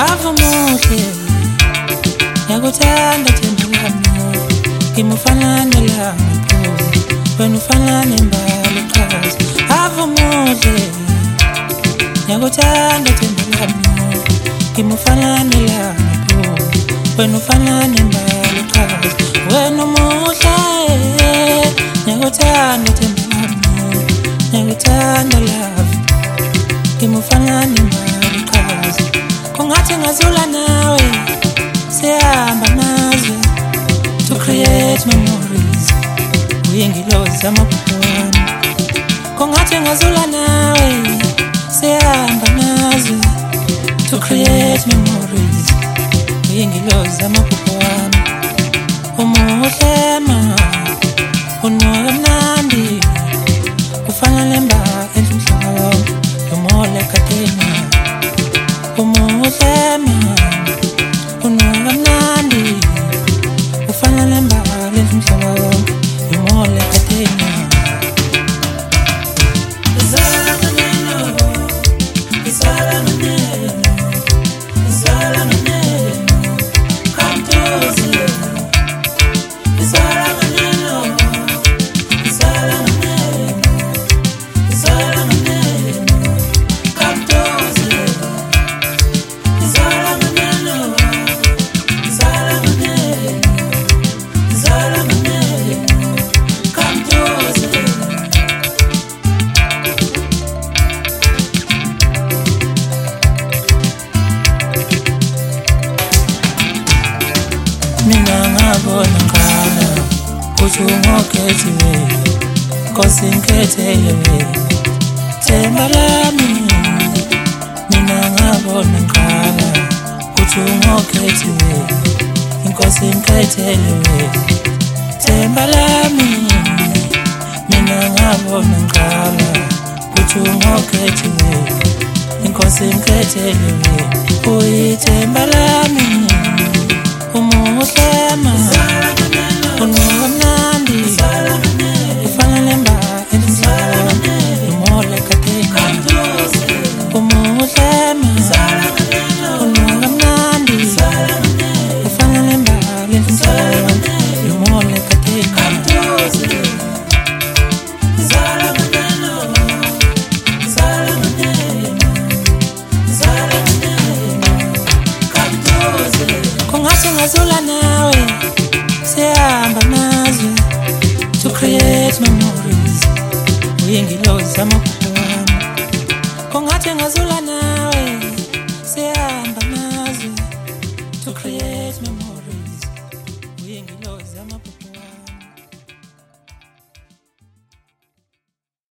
Avumuhle yakuthanda themba lami ngimufana nelanga wena ufana nembali eqhaza. Avumuhle yakuthanda themba lami ngimufana nelanga wena ufana nembali eqhaza. Wena umuhle yakuthanda themba lami yakuthanda love ngimufana nembali eqhaza. Kungathi ngazula nawe siyahamba amazwe to create memories uyingilozi amaphupho wami. Kungathi ngazula nawe siyahamba amazwe to create memories uyingilozi amaphupho wami. Umuhle ma unoya mnandi ufana lemba enhlomhla yomole katena. Umuhle ma unoya mnandi ufana lemba enhlomhla yomole katena. Mina ngabona ngala kuthi ungokhethiwe Nkosi ngikhethele wena themba lami. Mina ngabona ngala kuthi ungokhethiwe Nkosi ngikhethele wena themba lami. Mina ngabona ngala kuthi ungokhethiwe Nkosi ngikhethele wena uyithemba lami. Umuhle ma unoya mnandi ufana lemba enhlomhla yomole katena. Umuhle ma unoya mnandi ufana lemba enhlomhla yomole katena. Kungathi ngazula nawe siyahamba amazwe to create memories uyingilozi amaphupho wami. Kungathi ngazula nawe siyahamba amazwe to create memories uyingilozi amaphupho.